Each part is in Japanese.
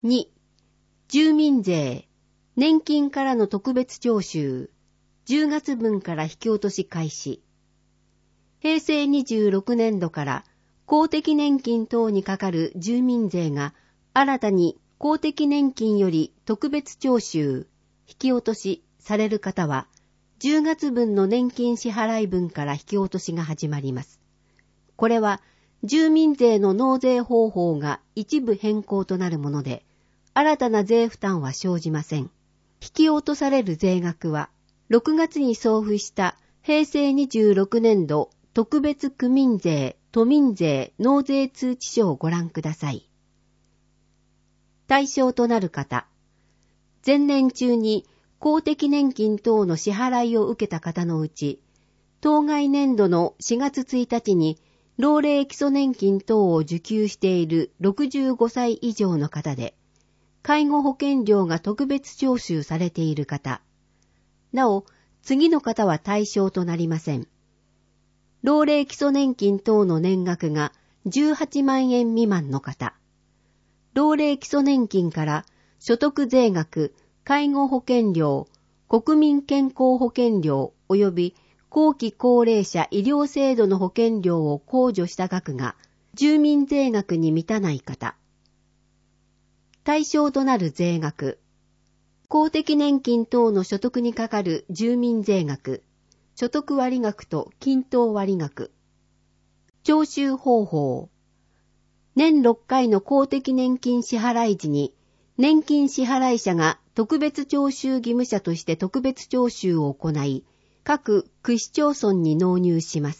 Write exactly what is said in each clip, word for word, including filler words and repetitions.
に、住民税、年金からの特別徴収、じゅうがつぶんから引き落とし開始。へいせいにじゅうろくねんどから公的年金等にかかる住民税が新たに公的年金より特別徴収、引き落としされる方は、じゅうがつぶんの年金支払い分から引き落としが始まります。これは、住民税の納税方法が一部変更となるもので、新たな税負担は生じません。引き落とされる税額は、ろくがつに送付したへいせいにじゅうろくねんど特別区民税、都民税納税通知書をご覧ください。対象となる方、前年中に公的年金等の支払いを受けた方のうち、当該年度のしがつついたちに老齢基礎年金等を受給しているろくじゅうごさい以上の方で、介護保険料が特別徴収されている方、なお、次の方は対象となりません。老齢基礎年金等の年額がじゅうはちまんえん未満の方、老齢基礎年金から所得税額、介護保険料、国民健康保険料及び後期高齢者医療制度の保険料を控除した額が住民税額に満たない方。対象となる税額。公的年金等の所得にかかる住民税額、所得割額と均等割額。徴収方法。年ろっかいの公的年金支払い時に、年金支払い者が特別徴収義務者として特別徴収を行い、各区市町村に納入します。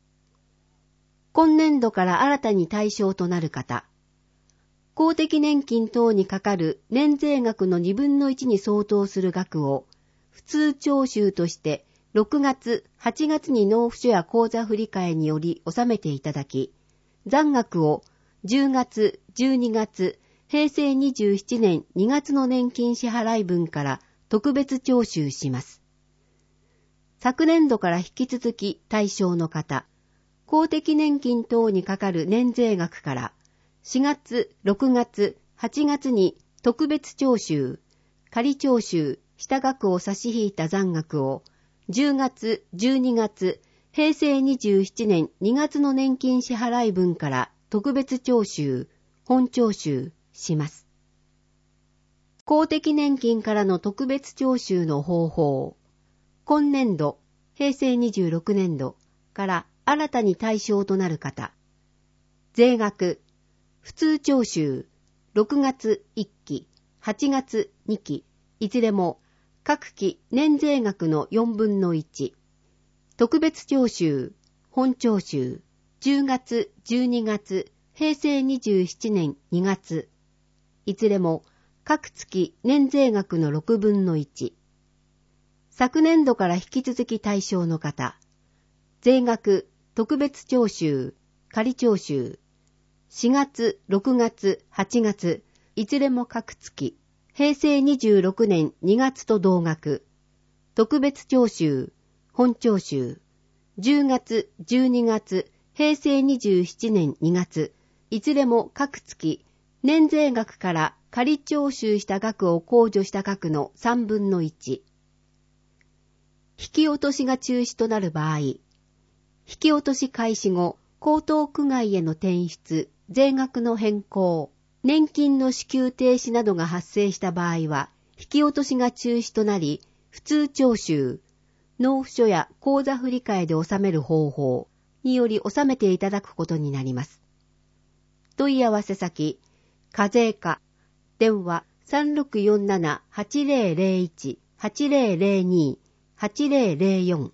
今年度から新たに対象となる方。公的年金等にかかる年税額のにぶんのいちに相当する額を、普通徴収としてろくがつ、はちがつに納付書や口座振替により納めていただき、残額をじゅうがつ、じゅうにがつ、へいせいにじゅうななねんにがつの年金支払い分から特別徴収します。昨年度から引き続き対象の方、公的年金等にかかる年税額からしがつ、ろくがつ、はちがつに特別徴収、仮徴収した額を差し引いた残額をじゅうがつ、じゅうにがつ、へいせいにじゅうななねんにがつの年金支払い分から特別徴収、本徴収します。公的年金からの特別徴収の方法。今年度、へいせいにじゅうろくねんどから新たに対象となる方。税額、普通徴収、ろくがついっき、はちがつにき、いずれも各期年税額のよんぶんのいち。特別徴収、本徴収、じゅうがつ、じゅうにがつ、へいせいにじゅうななねんにがつ。いずれも各月年税額のろくぶんのいち。昨年度から引き続き対象の方。税額、特別徴収、仮徴収。しがつ、ろくがつ、はちがつ、いずれも各月。へいせいにじゅうろくねんにがつと同額。特別徴収、本徴収。じゅうがつ、じゅうにがつ、へいせいにじゅうななねんにがつ。いずれも各月。年税額から仮徴収した額を控除した額のさんぶんのいち。引き落としが中止となる場合、引き落とし開始後、江東区外への転出、税額の変更、年金の支給停止などが発生した場合は、引き落としが中止となり、普通徴収、納付書や口座振替で納める方法により納めていただくことになります。問い合わせ先、課税課、電話 さんろくよんなな はちぜろぜろいち はちぜろぜろに はちぜろぜろよん。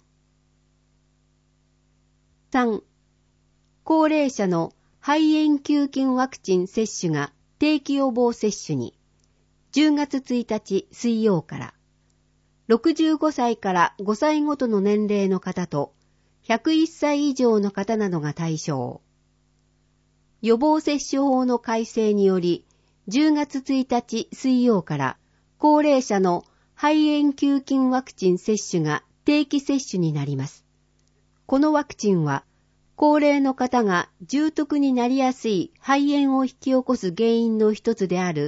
さん. 高齢者の肺炎球菌ワクチン接種が定期予防接種に、じゅうがつついたち水曜から、ろくじゅうごさいからごさいごとの年齢の方と、ひゃくいっさい以上の方などが対象。予防接種法の改正により、じゅうがつついたち水曜から高齢者の肺炎球菌ワクチン接種が定期接種になります。このワクチンは、高齢の方が重篤になりやすい肺炎を引き起こす原因の一つである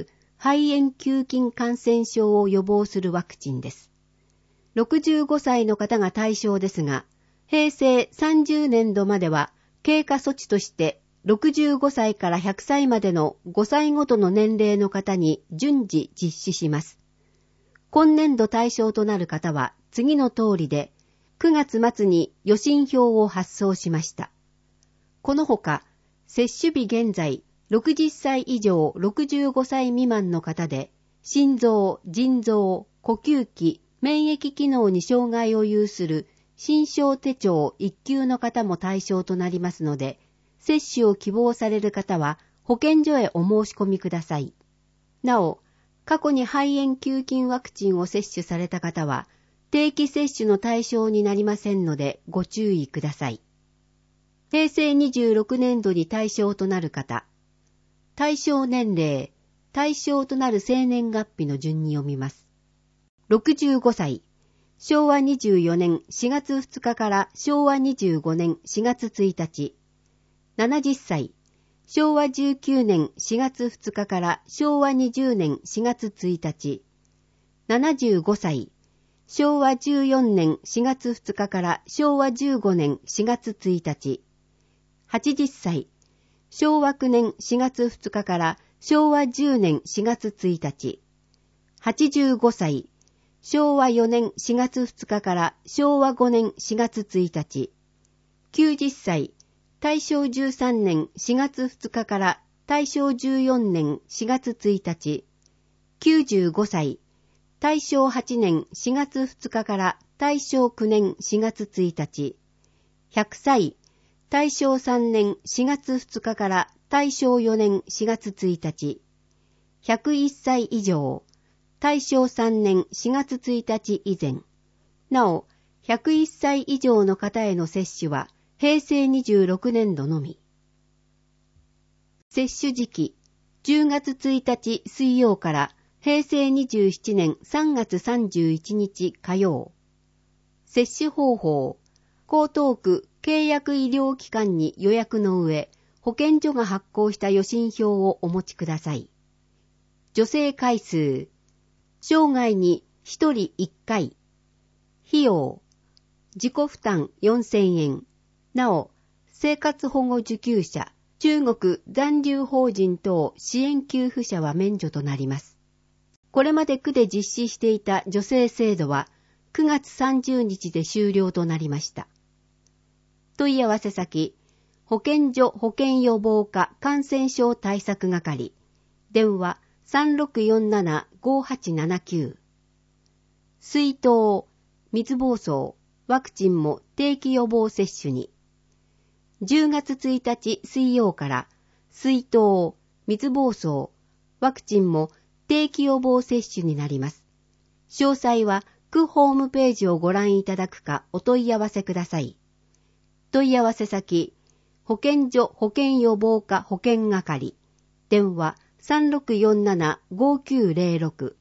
肺炎球菌感染症を予防するワクチンです。ろくじゅうごさいの方が対象ですが、平成さんじゅうねんどまでは経過措置としてろくじゅうごさいからひゃくさいまでのごさいごとの年齢の方に順次実施します。今年度対象となる方は次の通りで、くがつ末に予診票を発送しました。このほか、接種日現在ろくじゅっさい以上ろくじゅうごさい未満の方で、心臓、腎臓、呼吸器、免疫機能に障害を有する心症手帳いっ級の方も対象となりますので、接種を希望される方は保健所へお申し込みください。なお、過去に肺炎球菌ワクチンを接種された方は、定期接種の対象になりませんのでご注意ください。平成にじゅうろくねんどに対象となる方、対象年齢、対象となる生年月日の順に読みます。ろくじゅうごさい、しょうわにじゅうよねんしがつふつかからしょうわにじゅうごねんしがつついたち。ななじゅっさい、しょうわじゅうきゅうねんしがつふつかからしょうわにじゅうねんしがつついたち。ななじゅうごさい、しょうわじゅうよねんしがつふつかからしょうわじゅうごねんしがつついたち。はちじゅっさい、しょうわきゅうねんしがつふつかからしょうわじゅうねんしがつついたち。はちじゅうごさい、しょうわよねんしがつふつかからしょうわごねんしがつついたち。きゅうじゅっさい、大正じゅうさんねんしがつふつかから大正じゅうよねんしがつついたち。きゅうじゅうごさい、大正はちねんしがつふつかから大正きゅうねんしがつついたち。ひゃくさい、大正さんねんしがつふつかから大正よねんしがつついたち。ひゃくいっさい以上、大正さんねんしがつついたち以前。なお、ひゃくいっさい以上の方への接種は平成にじゅうろくねんどのみ。接種時期、じゅうがつついたち水曜から平成にじゅうななねんさんがつさんじゅういちにち火曜。接種方法、江東区契約医療機関に予約の上、保健所が発行した予診票をお持ちください。助成回数、生涯にひとりいっかい。費用、自己負担よんせんえん。なお、生活保護受給者、中国残留法人等支援給付者は免除となります。これまで区で実施していた助成制度はくがつさんじゅうにちで終了となりました。問い合わせ先、保健所保健予防課感染症対策係、電話 さんろくよんななごはちななきゅう。水痘、水疱瘡、ワクチンも定期予防接種に。じゅうがつついたち水曜から水痘、水疱瘡、ワクチンも定期予防接種になります。詳細は区ホームページをご覧いただくかお問い合わせください。問い合わせ先、保健所保健予防課保健係、電話 さんろくよんななごきゅうぜろろく。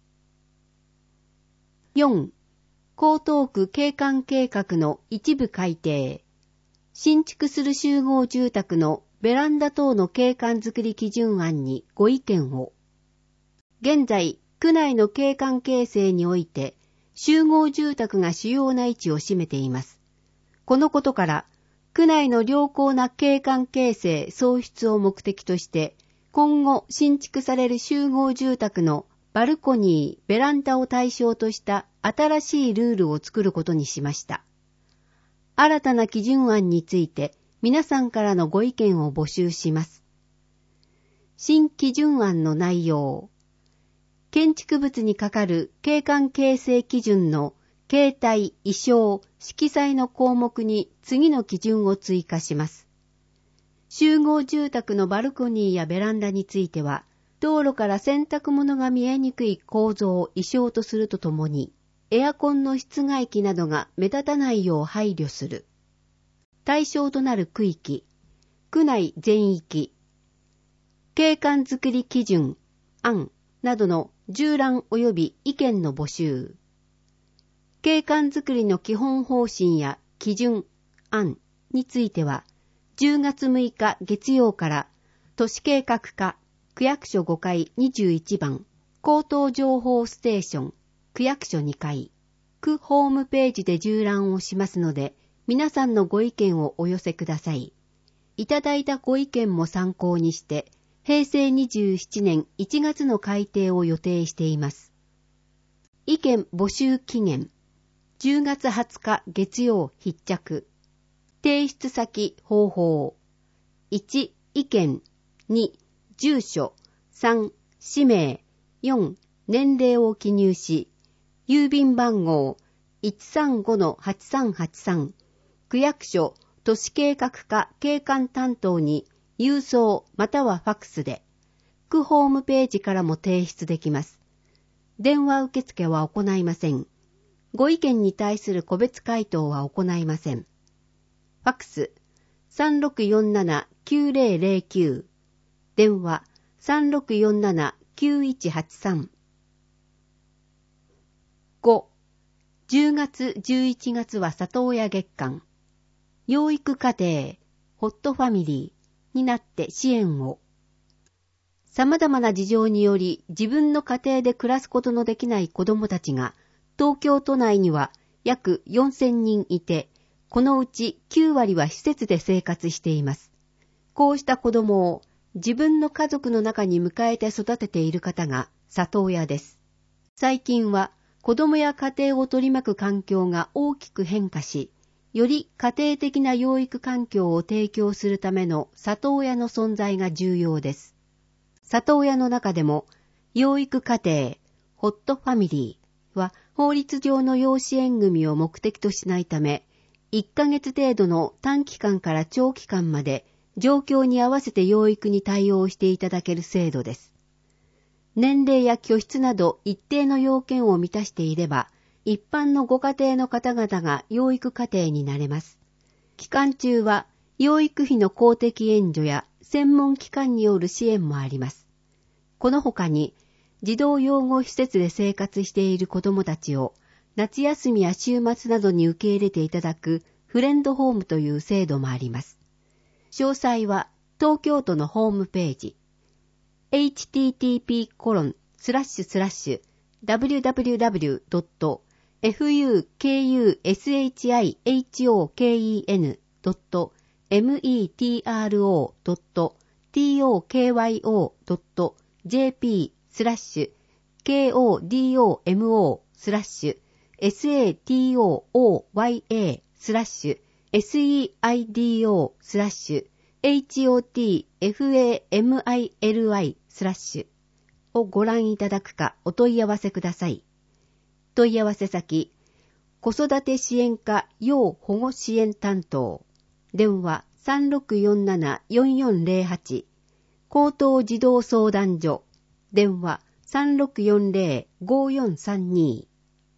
よん. 江東区景観計画の一部改定。新築する集合住宅のベランダ等の景観づくり基準案にご意見を。現在、区内の景観形成において、集合住宅が主要な位置を占めています。このことから、区内の良好な景観形成創出を目的として、今後新築される集合住宅のバルコニー、ベランダを対象とした新しいルールを作ることにしました。新たな基準案について皆さんからのご意見を募集します。新基準案の内容。建築物にかかる景観形成基準の形態、意匠、色彩の項目に次の基準を追加します。集合住宅のバルコニーやベランダについては、道路から洗濯物が見えにくい構造を意匠とするとともに、エアコンの室外機などが目立たないよう配慮する。対象となる区域、区内全域、景観づくり基準、案などの縦覧及び意見の募集。景観づくりの基本方針や基準、案については、じゅうがつむいか月曜から都市計画課、 区役所ごかいにじゅういちばん、口頭情報ステーション、区役所にかい、区ホームページで縦覧をしますので、皆さんのご意見をお寄せください。いただいたご意見も参考にして、へいせいにじゅうななねんいちがつの改定を予定しています。意見募集期限、じゅうがつはつか月曜必着。提出先方法。いち、意見。に、住所。さん、氏名。よん、年齢を記入し、郵便番号 いちさんごのはちさんはちさん、区役所都市計画課景観担当に郵送またはファックスで、区ホームページからも提出できます。電話受付は行いません。ご意見に対する個別回答は行いません。ファックス さんろくよんななきゅうぜろぜろきゅう、電話 さんろくよんななきゅういちはちさん。ご、じゅうがつじゅういちがつは里親月間、養育家庭、ホットファミリーになって支援を。様々な事情により自分の家庭で暮らすことのできない子どもたちが東京都内には約よんせんにんいて、このうちきゅうわりは施設で生活しています。こうした子どもを自分の家族の中に迎えて育てている方が里親です。最近は子どもや家庭を取り巻く環境が大きく変化し、より家庭的な養育環境を提供するための里親の存在が重要です。里親の中でも、養育家庭、ホットファミリーは法律上の養子縁組を目的としないため、いっかげつ程度の短期間から長期間まで状況に合わせて養育に対応していただける制度です。年齢や居室など一定の要件を満たしていれば、一般のご家庭の方々が養育家庭になれます。期間中は養育費の公的援助や専門機関による支援もあります。この他に、児童養護施設で生活している子どもたちを夏休みや週末などに受け入れていただくフレンドホームという制度もあります。詳細は東京都のホームページ エイチティーティーピーコロンスラッシュスラッシュダブリューダブリューダブリュードットフュケーユーエスエイチアイエイチオーケーイーエヌドットメトロドットトクヨドットジェーピースラッシュケーオーディーオーエムオースラッシュエスエーティーオーオーワイエースラッシュエスイーアイディーオースラッシュエイチオーティーエフエーエムアイエルアイスラッシュをご覧いただくかお問い合わせください。問い合わせ先、子育て支援課要保護支援担当、電話 さんろくよんななよんよんゼロはち、高等児童相談所、電話 さんろくよんゼロごよんさんに。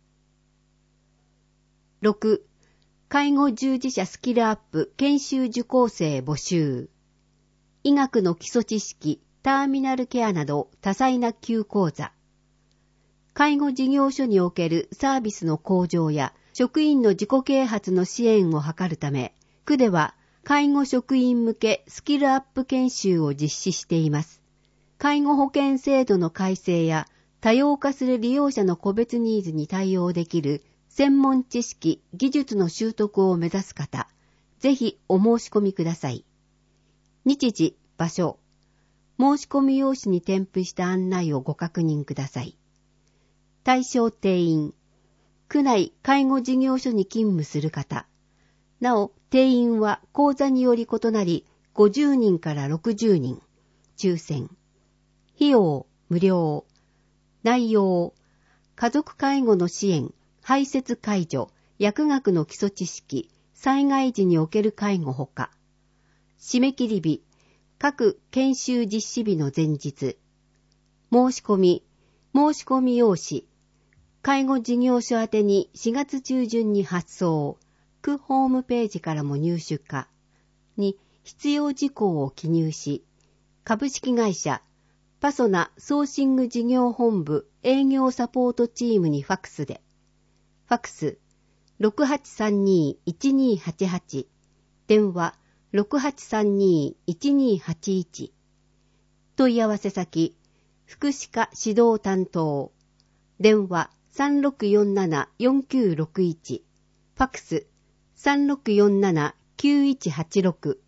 ろく、介護従事者スキルアップ研修受講生募集。医学の基礎知識、ターミナルケアなど多彩な級講座。介護事業所におけるサービスの向上や職員の自己啓発の支援を図るため、区では介護職員向けスキルアップ研修を実施しています。介護保険制度の改正や多様化する利用者の個別ニーズに対応できる専門知識、技術の習得を目指す方、ぜひお申し込みください。日時、場所、申し込み用紙に添付した案内をご確認ください。対象定員、区内介護事業所に勤務する方。なお、定員は講座により異なり、ごじゅうにんからろくじゅうにん。抽選。費用、無料。内容、家族介護の支援、排泄介助、薬学の基礎知識、災害時における介護ほか。締め切り日、各研修実施日の前日。申し込み、申し込み用紙。介護事業所宛てにしがつ中旬に発送。区ホームページからも入手可。に、必要事項を記入し、株式会社、パソナソーシング事業本部営業サポートチームにファックスで。ファックス ろくはちさんにいちにはちはち、電話 ろくはちさんにいちにはちいち、 問い合わせ先、福祉課指導担当。電話 さんろくよんななよんきゅうろくいち。ファックス さんろくよんななきゅういちはちろく。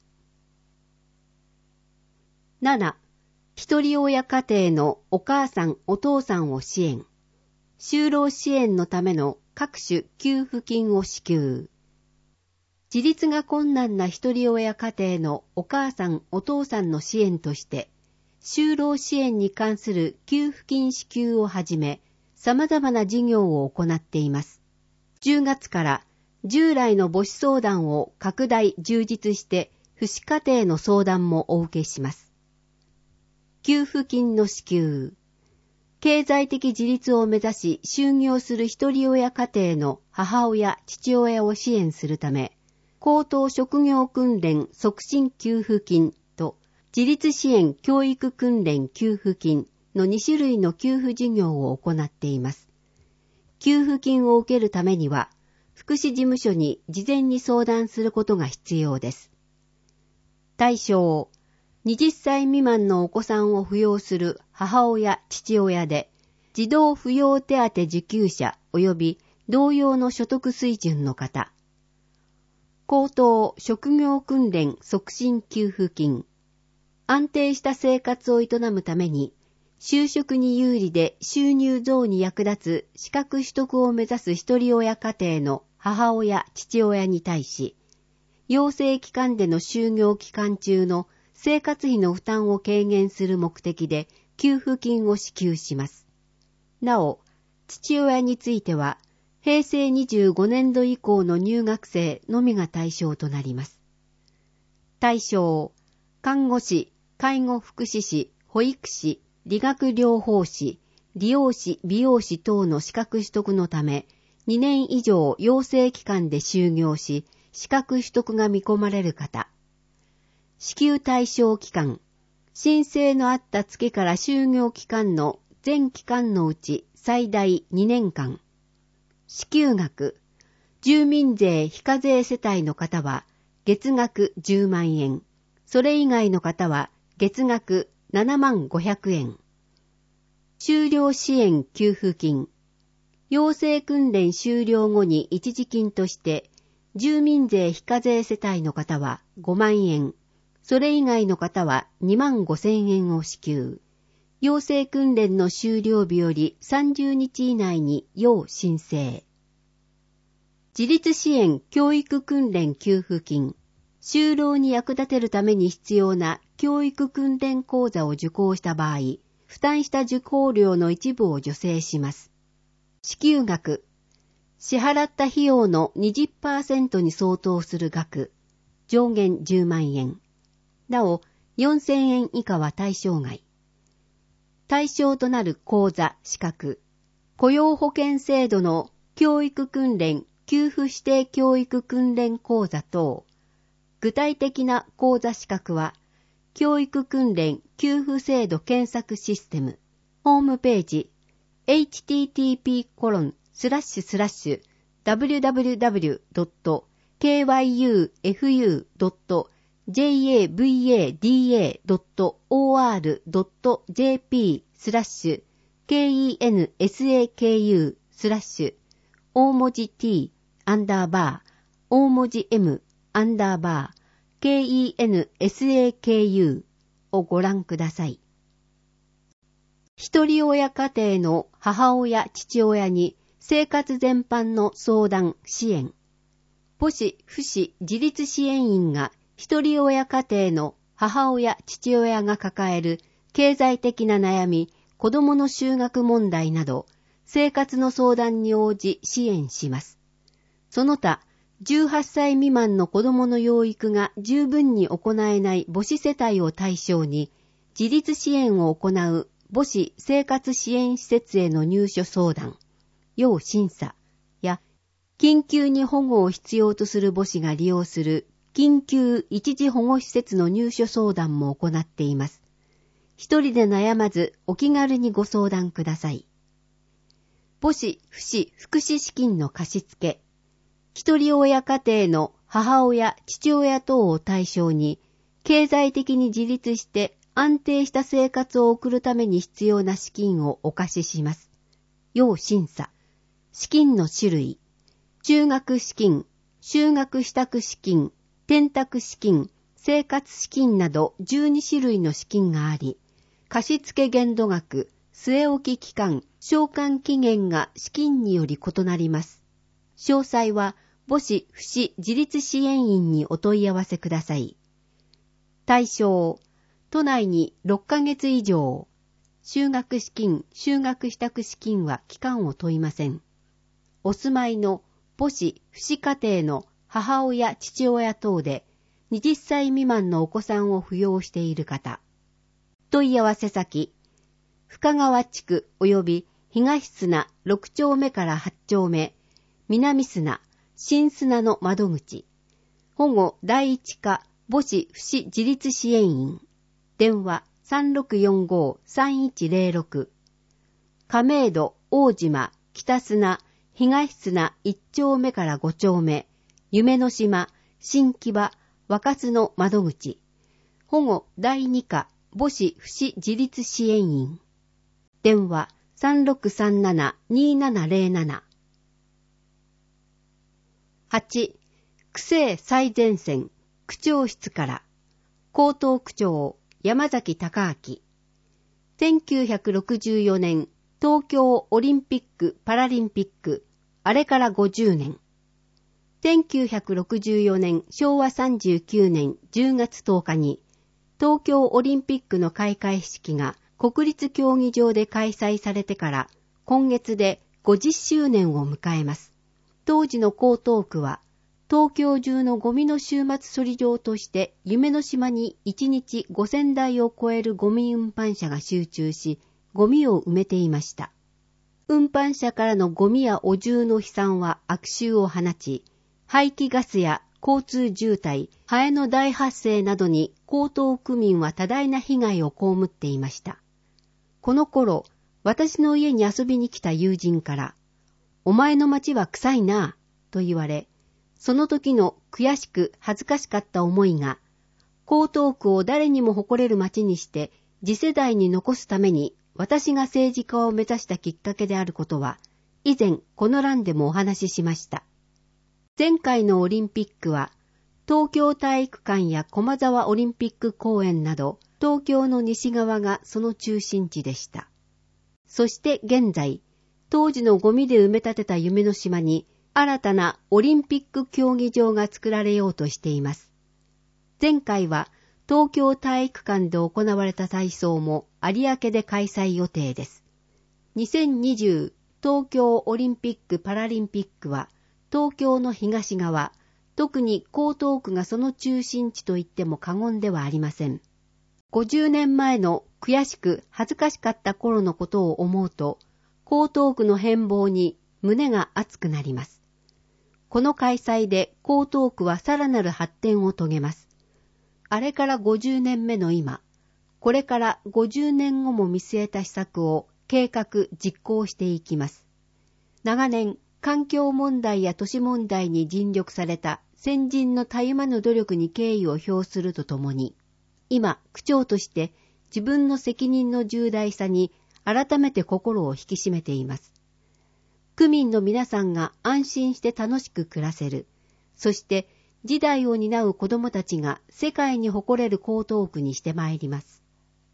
なな. 一人親家庭のお母さんお父さんを支援。就労支援のための各種給付金を支給。自立が困難な一人親家庭のお母さんお父さんの支援として、就労支援に関する給付金支給をはじめ、様々な事業を行っています。じゅうがつから従来の母子相談を拡大充実して、父子家庭の相談もお受けします。給付金の支給。経済的自立を目指し就業する一人親家庭の母親、父親を支援するため、高等職業訓練促進給付金と自立支援教育訓練給付金のに種類の給付事業を行っています。給付金を受けるためには、福祉事務所に事前に相談することが必要です。対象、はたち未満のお子さんを扶養する母親、父親で、児童扶養手当受給者及び同様の所得水準の方。高等職業訓練促進給付金。安定した生活を営むために、就職に有利で収入増に役立つ資格取得を目指す一人親家庭の母親、父親に対し、養成機関での就業期間中の生活費の負担を軽減する目的で給付金を支給します。なお、父親については、へいせいにじゅうごねんど以降の入学生のみが対象となります。対象、看護師、介護福祉士、保育士、理学療法士、理容師、美容師等の資格取得のため、にねん以上養成機関で就業し、資格取得が見込まれる方。支給対象期間、申請のあった月から就業期間の全期間のうち最大にねんかん。支給額、住民税非課税世帯の方は月額じゅうまんえん、それ以外の方は月額ななまんごひゃくえん。就労支援給付金、養成訓練終了後に一時金として、住民税非課税世帯の方はごまんえん、それ以外の方はにまんごせんえんを支給。養成訓練の終了日よりさんじゅうにち以内に要申請。自立支援教育訓練給付金。就労に役立てるために必要な教育訓練講座を受講した場合、負担した受講料の一部を助成します。支給額。支払った費用の にじゅっパーセント に相当する額。上限じゅうまんえん。なお、よんせんえん以下は対象外。対象となる講座、資格。雇用保険制度の教育訓練、給付指定教育訓練講座等。具体的な講座資格は、教育訓練給付制度検索システム。ホームページ、エイチティーティーピーコロンスラッシュスラッシュダブリューダブリューダブリュードットケーワイユーエフユードットジェイエーブイエーディーエードットオーアールドットジェーピースラッシュケーイーエヌエスエーケーユースラッシュ大文字 t アンダーバー大文字 m アンダーバー ケーイーエヌエスエーケーユー をご覧ください。一人親家庭の母親、父親に生活全般の相談、支援。母子、父子、自立支援員が一人親家庭の母親、父親が抱える経済的な悩み、子供の就学問題など、生活の相談に応じ支援します。その他、じゅうはっさい未満の子供の養育が十分に行えない母子世帯を対象に、自立支援を行う母子生活支援施設への入所相談、要審査や、緊急に保護を必要とする母子が利用する緊急一時保護施設の入所相談も行っています。一人で悩まずお気軽にご相談ください。母子、父子、福祉資金の貸付。一人親家庭の母親、父親等を対象に、経済的に自立して安定した生活を送るために必要な資金をお貸しします。要審査。資金の種類。中学資金、就学支度資金、転託資金、生活資金などじゅうに種類の資金があり、貸付限度額、据え置き期間、償還期限が資金により異なります。詳細は母子父子自立支援員にお問い合わせください。対象、都内にろっかげつ以上、就学資金、就学支度資金は期間を問いません。お住まいの母子父子家庭の母親、父親等ではたち未満のお子さんを扶養している方。問い合わせ先、深川地区及び東砂ろく丁目からはち丁目、南砂、新砂の窓口。保護第一課母子父子自立支援員。電話 さんろくよんご さんいちゼロろく。亀戸、大島、北砂、東砂いち丁目からご丁目、夢の島、新木場、若洲の窓口。保護第二課母子父子自立支援員。電話 さんろくさんなな にーななゼロなな。はち. 区政最前線区長室から江東区長山崎隆明。せんきゅうひゃくろくじゅうよねん東京オリンピック・パラリンピック、あれからごじゅうねん。せんきゅうひゃくろくじゅうよねんしょうわさんじゅうきゅうねんじゅうがつとおかに東京オリンピックの開会式が国立競技場で開催されてから今月でごじゅっしゅうねんを迎えます。当時の江東区は東京中のゴミの終末処理場として夢の島にいちにちごせんだいを超えるゴミ運搬車が集中し、ゴミを埋めていました。運搬車からのゴミや汚汁の飛散は悪臭を放ち、排気ガスや交通渋滞、ハエの大発生などに江東区民は多大な被害を被っていました。この頃、私の家に遊びに来た友人から、お前の町は臭いなぁ、と言われ、その時の悔しく恥ずかしかった思いが、江東区を誰にも誇れる町にして次世代に残すために私が政治家を目指したきっかけであることは、以前この欄でもお話ししました。前回のオリンピックは、東京体育館や駒沢オリンピック公園など、東京の西側がその中心地でした。そして現在、当時のゴミで埋め立てた夢の島に、新たなオリンピック競技場が作られようとしています。前回は東京体育館で行われた体操も有明で開催予定です。にせんにじゅう東京オリンピック・パラリンピックは東京の東側、特に江東区がその中心地と言っても過言ではありません。ごじゅうねんまえの悔しく恥ずかしかった頃のことを思うと、江東区の変貌に胸が熱くなります。この開催で江東区はさらなる発展を遂げます。あれからごじゅうねんめの今、これからごじゅうねんごも見据えた施策を計画実行していきます。長年、環境問題や都市問題に尽力された先人のたゆまぬ努力に敬意を表するとともに、今、区長として自分の責任の重大さに改めて心を引き締めています。区民の皆さんが安心して楽しく暮らせる。そして時代を担う子どもたちが世界に誇れる江東区にしてまいります。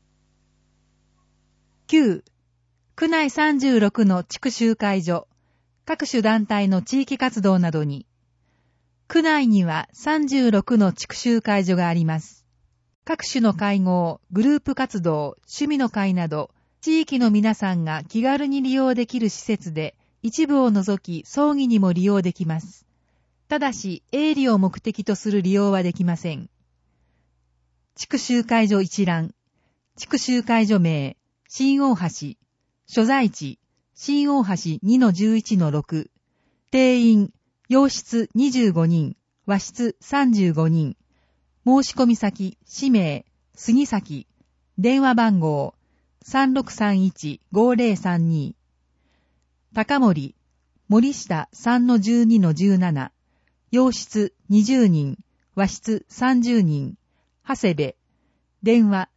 きゅう. 区内さんじゅうろくの地区集会所、各種団体の地域活動などに。区内にはさんじゅうろくの地区集会所があります。各種の会合、グループ活動、趣味の会など、地域の皆さんが気軽に利用できる施設で、一部を除き葬儀にも利用できます。ただし、営利を目的とする利用はできません。地区集会所一覧。地区集会所名、新大橋。所在地、新大橋 にのじゅういちのろく。定員、洋室にじゅうごにん、和室さんじゅうごにん。申し込み先、氏名、杉崎。電話番号、さんろくさんいち ごぜろさんに。高森、森下 さんのじゅうにのじゅうなな、洋室にじゅうにん、和室さんじゅうにん、長谷部、電話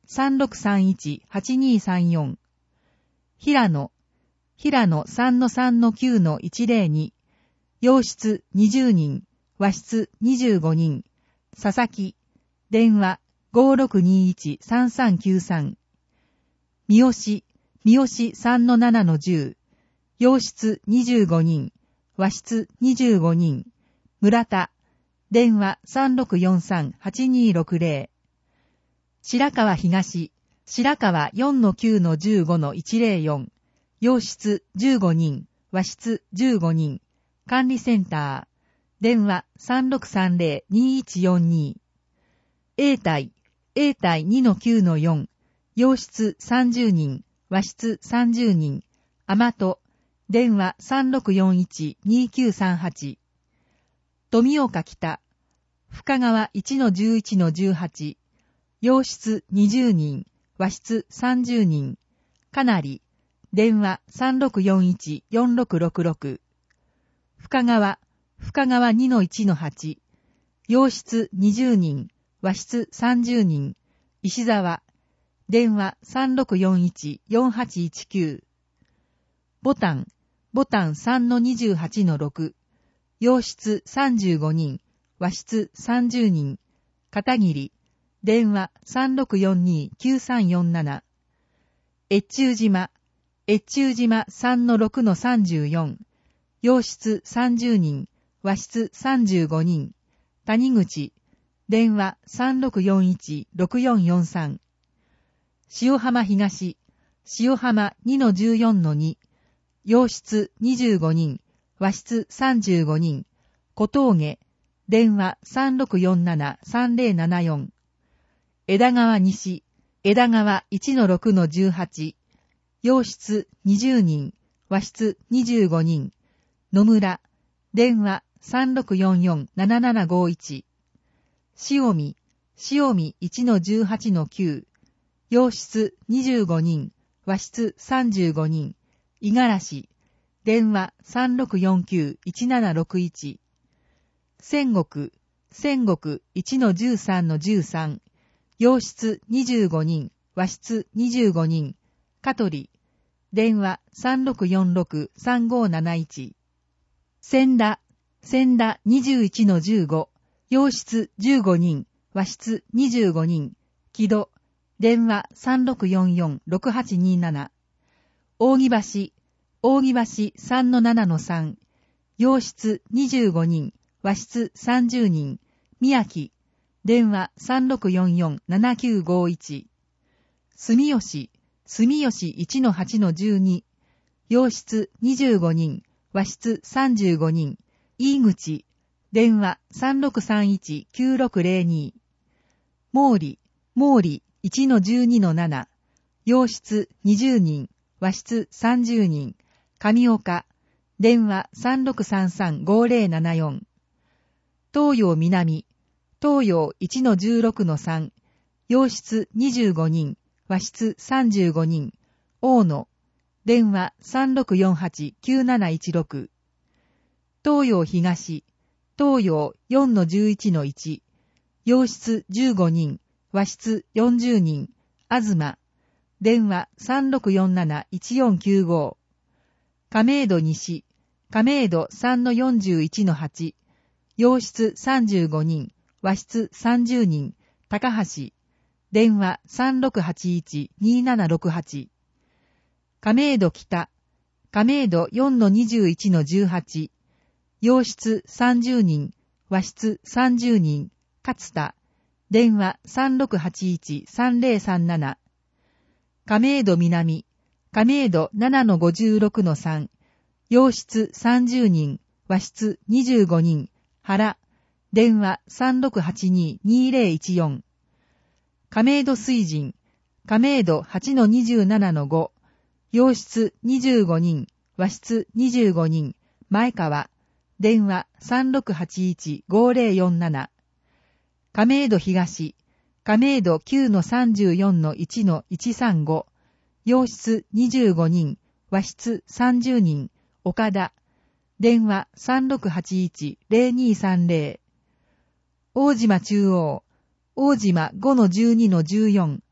さんろくさんいち はちにさんよん。平野、平野 さんのさんのきゅうのいちぜろに。洋室にじゅうにん、和室にじゅうごにん。佐々木、電話 ごろくにいち さんさんきゅうさん。三好、三好 さんのななのじゅう。洋室にじゅうごにん、和室にじゅうごにん。村田、電話 さんろくよんさん はちにろくぜろ。白川東、白川 よんのきゅうのじゅうごのいちぜろよん。洋室じゅうごにん、和室じゅうごにん。管理センター、電話 さんろくさんぜろ にいちよんに。永代、永代 にのきゅうのよん。洋室さんじゅうにん、和室さんじゅうにん。甘戸、電話 さんろくよんいち にきゅうさんはち。富岡北、深川 いちのじゅういちのじゅうはち。洋室にじゅうにん、和室さんじゅうにん。かなり、電話 さんろくよんいち よんろくろくろく。深川、深川 にのいちのはち。洋室にじゅうにん、和室さんじゅうにん。石沢、電話 さんろくよんいち よんはちいちきゅう。ボタン、ボタン さんのにじゅうはちのろく。洋室さんじゅうごにん、和室さんじゅうにん。片桐、電話 さんろくよんに きゅうさんよんなな。越中島、越中島 さんのろくのさんじゅうよん。洋室さんじゅうにん、和室さんじゅうごにん。谷口、電話 さんろくよんいち ろくよんよんさん。塩浜東、塩浜 にのじゅうよんのに。洋室にじゅうごにん、和室さんじゅうごにん。小峠、電話 さんろくよんなな さんぜろななよん。枝川西、枝川 いちのろくのじゅうはち。洋室にじゅうにん、和室にじゅうごにん。野村、電話 さんろくよんよん ななななごいち。塩見、塩見 いちのじゅうはちのきゅう。洋室にじゅうごにん、和室さんじゅうごにん。五十嵐、電話 さんろくよんきゅう いちななろくいち。仙国、仙国 いちのじゅうさんのじゅうさん。洋室にじゅうごにん、和室にじゅうごにん。香取、電話 さんろくよんろく さんごなないち。千田、千田 にじゅういちのじゅうご。洋室じゅうごにん、和室にじゅうごにん。木戸、電話 さんろくよんよん ろくはちになな。扇橋、扇橋 さんのななのさん。洋室にじゅうごにん、和室さんじゅうにん。宮城、電話 さんろくよんよん ななきゅうごいち。住吉、住吉 いちのはちのじゅうに。洋室にじゅうごにん、和室さんじゅうごにん。飯口、電話 さんろくさんいち きゅうろくぜろに。毛利、毛利 いちのじゅうにのなな。洋室にじゅうにん、和室さんじゅうにん。上岡、電話 さんろくさんさん ごぜろななよん。東洋南、東洋 いちのじゅうろくのさん。洋室にじゅうごにん、和室さんじゅうごにん。大野、電話 さんろくよんはち きゅうなないちろく。東洋東、東洋 よんのじゅういちのいち。洋室じゅうごにん、和室よんじゅうにん。東、電話 さんろくよんなないちよんきゅうご。亀戸西、亀戸 さんのよんじゅういちのはち。洋室さんじゅうごにん、和室さんじゅうにん。高橋、電話 さんろくはちいち にななろくはち。亀戸北、亀戸 よんのにじゅういちのじゅうはち。洋室さんじゅうにん、和室さんじゅうにん。勝田、電話 さんろくはちいち さんぜろさんなな。亀戸南、亀戸 ななのごじゅうろくのさん。洋室さんじゅうにん、和室にじゅうごにん。原、電話 さんろくはちに にぜろいちよん。亀戸水神、亀戸 はちのにじゅうななのご。洋室にじゅうごにん、和室にじゅうごにん。前川、電話 さんろくはちいち ごぜろよんなな。亀戸東、亀戸 きゅうのさんじゅうよんのいちのいちさんご。洋室にじゅうごにん、和室さんじゅうにん。岡田、電話 さんろくはちいち ぜろにさんぜろ。大島中央、大島 ごのじゅうにのじゅうよん。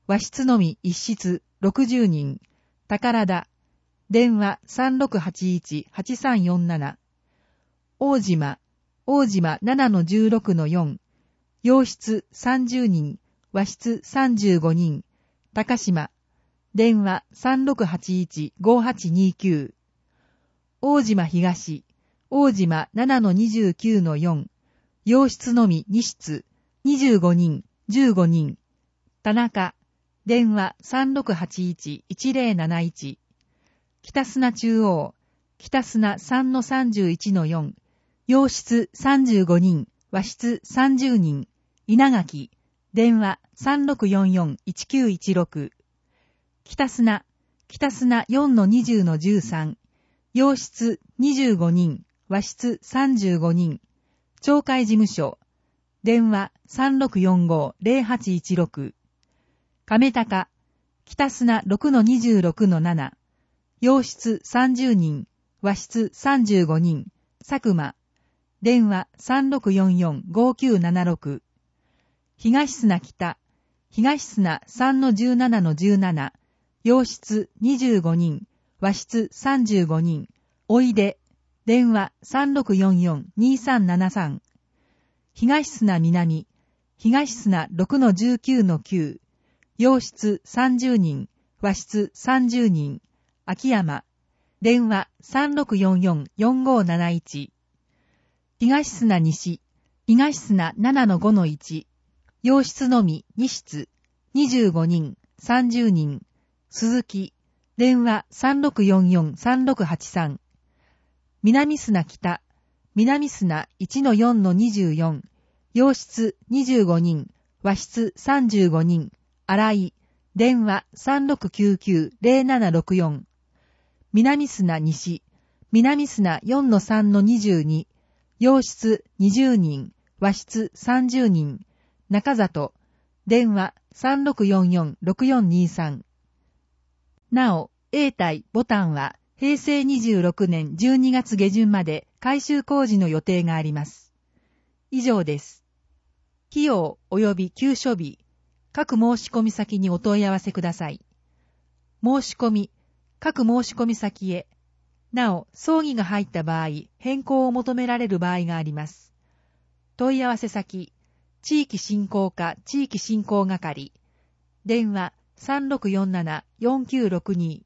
和室のみ一室ろくじゅうにん、宝田、電話 さんろくはちいち はちさんよんなな、大島、大島 ななのじゅうろくのよん、洋室さんじゅうにん、和室さんじゅうごにん、高島、電話 さんろくはちいち ごはちにきゅう、大島東、大島 ななのにじゅうきゅうのよん、洋室のみに室、にじゅうごにん、じゅうごにん、田中、電話 さんろくはちいち いちぜろなないち、北砂中央、北砂 さんのさんじゅういちのよん、洋室さんじゅうごにん、和室さんじゅうにん、稲垣、電話 さんろくよんよん いちきゅういちろく、北砂、北砂 よんのにじゅうのじゅうさん、洋室にじゅうごにん、和室さんじゅうごにん、町会事務所、電話 さんろくよんご ぜろはちいちろく、亀高、北砂 ろくのにじゅうろくのなな、洋室さんじゅうにん、和室さんじゅうごにん、佐久間、電話 さんろくよんよん ごきゅうななろく、東砂北、東砂 さんのじゅうななのじゅうなな、洋室にじゅうごにん、和室さんじゅうごにん、おいで、電話 さんろくよんよん にさんななさん、東砂南、東砂 ろくのじゅうきゅうのきゅう、洋室さんじゅうにん、和室さんじゅうにん、秋山、電話 さんろくよんよん よんごなないち、東砂西、東砂 ななのごのいち、洋室のみに室、にじゅうごにん、さんじゅうにん、鈴木、電話 さんろくよんよん さんろくはちさん、南砂北、南砂 いちのよんのにじゅうよん、洋室にじゅうごにん、和室さんじゅうごにん、新井、電話 さんろくきゅうきゅう ぜろななろくよん、南砂西、南砂 よんのさんのにじゅうに、洋室にじゅうにん、和室さんじゅうにん、中里、電話 さんろくよんよん ろくよんにさん。なお、永代ボタンはへいせいにじゅうろくねんじゅうにがつげじゅんまで改修工事の予定があります。以上です。費用及び給書日、各申し込み先にお問い合わせください。申し込み、各申し込み先へ。なお、葬儀が入った場合、変更を求められる場合があります。問い合わせ先、地域振興課地域振興係、電話 さんろくよんなな よんきゅうろくに。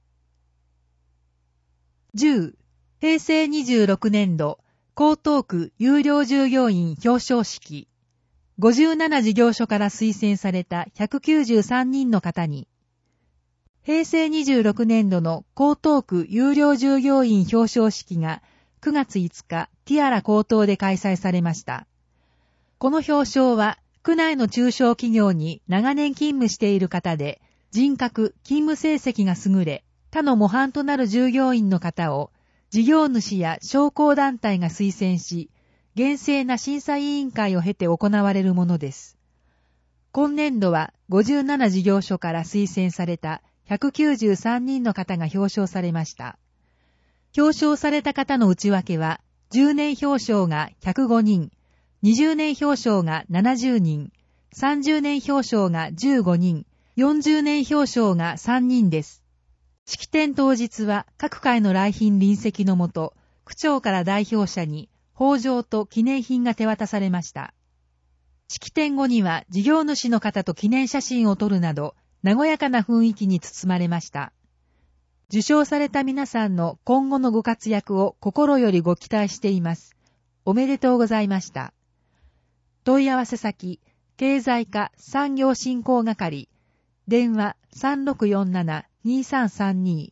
じゅう、へいせいにじゅうろくねんど、江東区有料従業員表彰式。ごじゅうなな事業所から推薦されたひゃくきゅうじゅうさんにんの方に、へいせいにじゅうろくねんどの江東区有料従業員表彰式がくがついつかティアラ江東で開催されました。この表彰は区内の中小企業に長年勤務している方で人格・勤務成績が優れ、他の模範となる従業員の方を事業主や商工団体が推薦し、厳正な審査委員会を経て行われるものです。今年度はごじゅうなな事業所から推薦されたひゃくきゅうじゅうさんにんの方が表彰されました。表彰された方の内訳は、じゅうねん表彰がひゃくごにん、にじゅうねん表彰がななじゅうにん、さんじゅうねん表彰がじゅうごにん、よんじゅうねん表彰がさんにんです。式典当日は各界の来賓臨席のもと、区長から代表者に褒章と記念品が手渡されました。式典後には事業主の方と記念写真を撮るなど、和やかな雰囲気に包まれました。受賞された皆さんの今後のご活躍を心よりご期待しています。おめでとうございました。問い合わせ先、経済課産業振興係、電話 さんろくよんなな にさんさんに